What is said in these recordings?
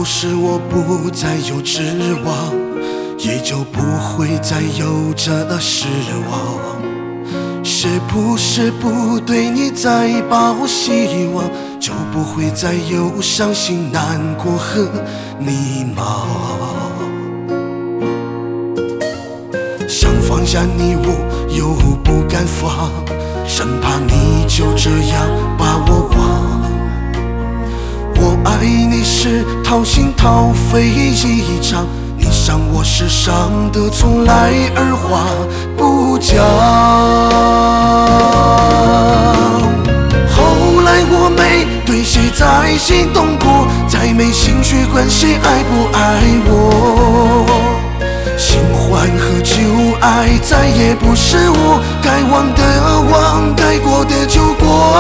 不是我不再有指望，也就不会再有这失望。是不是不对你再抱希望，就不会再有伤心难过和迷茫。想放下你我又不敢放，生怕你就这样把我忘。我爱你是掏心掏肺一场，你伤我是伤得从来二话不讲。后来我没对谁再心动过，再没兴趣管谁爱不爱我。新欢和旧爱再也不是我，该忘的忘，该过的就过。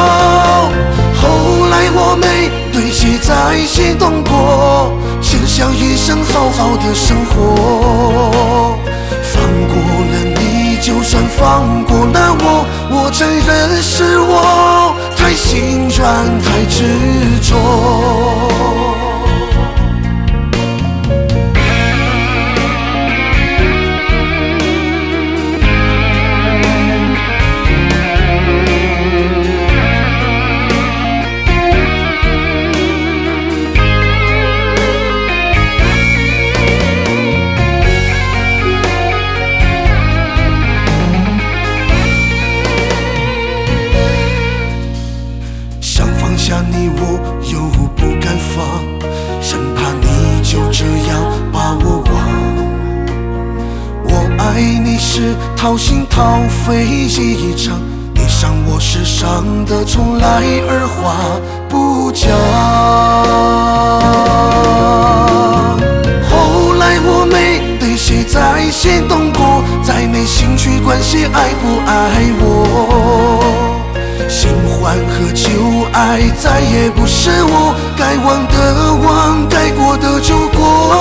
后来我没对谁再心动过，只想一生好好的生活。放过了你，就算放过了我，我承认是我太心软太执着。你我又不敢放，生怕你就这样把我忘。我爱你是掏心掏肺一场，你伤我是伤得从来二话不讲。后来我没对谁再心动过，再没兴趣管谁爱不爱我。新欢和旧爱再也不是我，该忘的忘，该过的就过。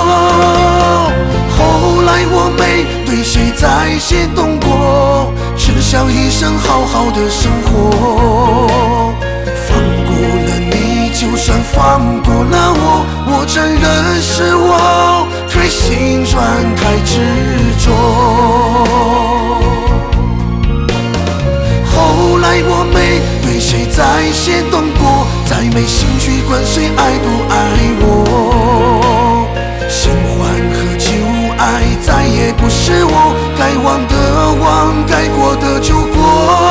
后来我没对谁再心动过，只想一生好好的生活。放过了你，就算放过了我，我承认是我太心软太执着。后来我没对谁再心动过，再没兴趣管谁爱不爱我。新欢和旧爱再也不是我，该忘的忘，该过的就过。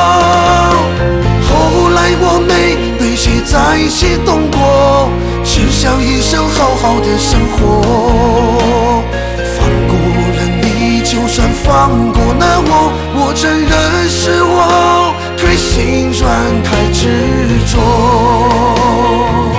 后来我没对谁再心动过，只想一生好好的生活。放过了你，就算放过了我，我承认是我太心软太执着。